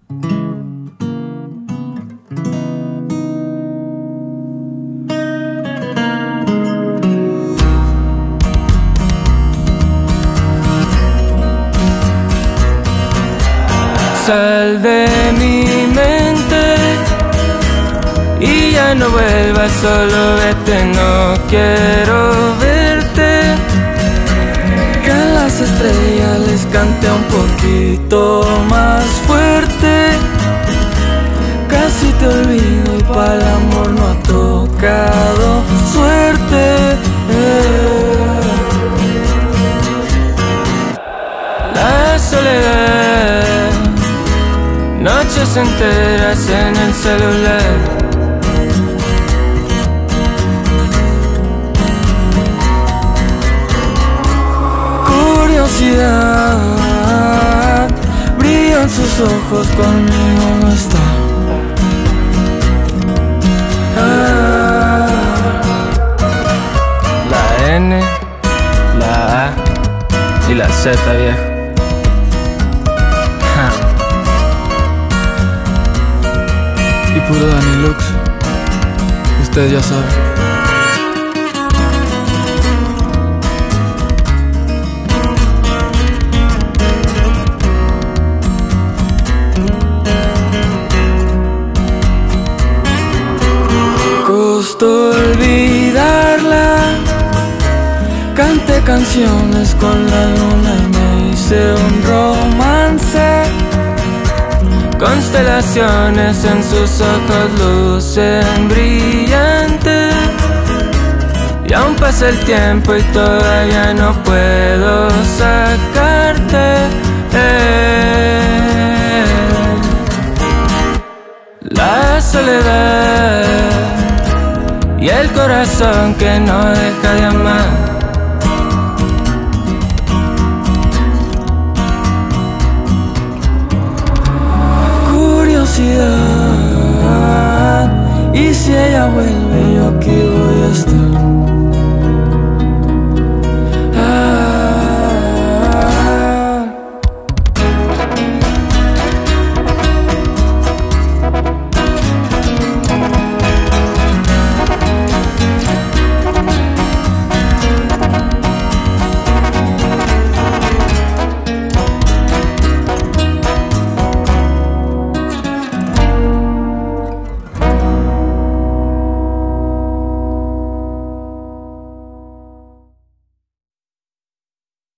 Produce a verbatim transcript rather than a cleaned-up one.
Sal de mi mente y ya no vuelvas, solo vete, no quiero verte. Que a las estrellas les cante un poquito más fuerte. Casi te olvido y para el amor no ha tocado suerte. eh. La soledad, noches enteras en el celular. Curiosidad, brillan sus ojos, conmigo no está. Ah, la N, la A y la Z, viejo. Y puro Dani Lux, usted ya sabe. Costó olvidarla, canté canciones con la luna y me hice un romance. Constelaciones en sus ojos lucen brillantes. Y aún pasa el tiempo y todavía no puedo sacarte. eh. La soledad y el corazón que no deja de amar. Y si ella vuelve, yo aquí voy a estar.